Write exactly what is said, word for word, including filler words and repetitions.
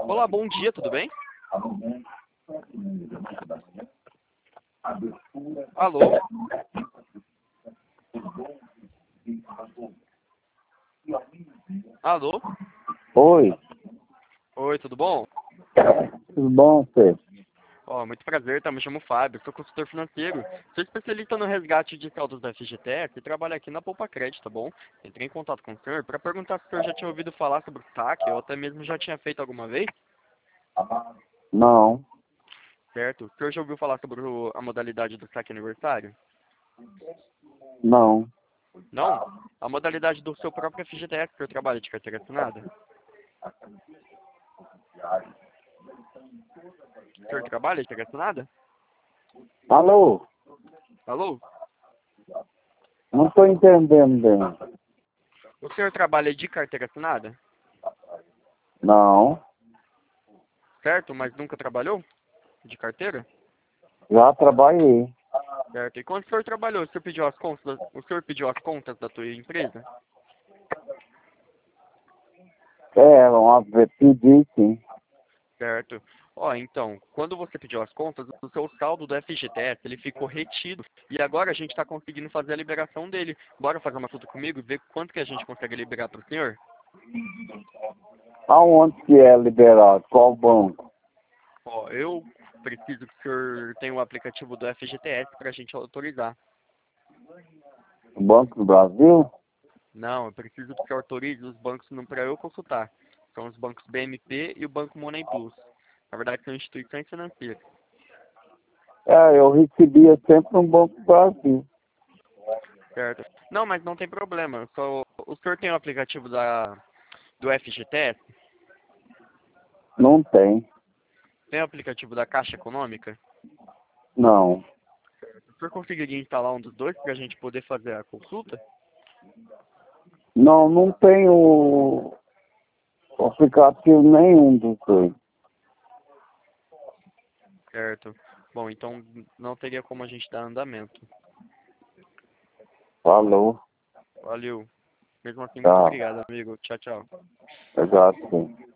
Olá, bom dia, tudo bem? Alô? Alô? Oi, Oi, tudo bom? tudo bom, Fê? Ó, muito prazer, tá? Me chamo Fábio, sou consultor financeiro. Sou especialista no resgate de saldos da F G T S e trabalho aqui na Poupa Crédito, tá bom? Entrei em contato com o senhor para perguntar se o senhor já tinha ouvido falar sobre o saque ou até mesmo já tinha feito alguma vez, Não, certo? O senhor já ouviu falar sobre o- a modalidade do saque aniversário? não. Não? A modalidade do seu próprio F G T S, que o senhor trabalha de carteira assinada? O senhor trabalha de carteira assinada? Alô? Alô? Não estou entendendo bem. O senhor trabalha de carteira assinada? Não, Certo? Mas nunca trabalhou de carteira? já trabalhei. Certo. E quando o senhor trabalhou, o senhor pediu as contas, da- o senhor pediu as contas da tua empresa? É, uma vez pedi, sim. Certo. Ó, então, quando você pediu as contas, o seu saldo do F G T S, ele ficou retido. E agora a gente está conseguindo fazer a liberação dele. Bora fazer uma consulta comigo e ver quanto que a gente consegue liberar para o senhor? Aonde que é liberado? Qual banco? Ó, eu preciso que o senhor tenha o aplicativo do F G T S para a gente autorizar. O Banco do Brasil? Não, eu preciso que o senhor autorize os bancos para eu consultar. São os bancos B M P e o Banco Money Plus. Na verdade, são instituições financeiras. É, eu recebia sempre no Banco do Brasil. Certo. Não, mas não tem problema. Só, o senhor tem o aplicativo da, do F G T S? Não tem. Tem o aplicativo da Caixa Econômica? Não. O senhor conseguiria instalar um dos dois para a gente poder fazer a consulta? Não, não tem o o aplicativo nenhum dos dois. Certo. Bom, então não teria como a gente dar andamento. Falou. Valeu. Mesmo assim, muito Tchau. obrigado, amigo. Tchau, tchau. Exato, sim.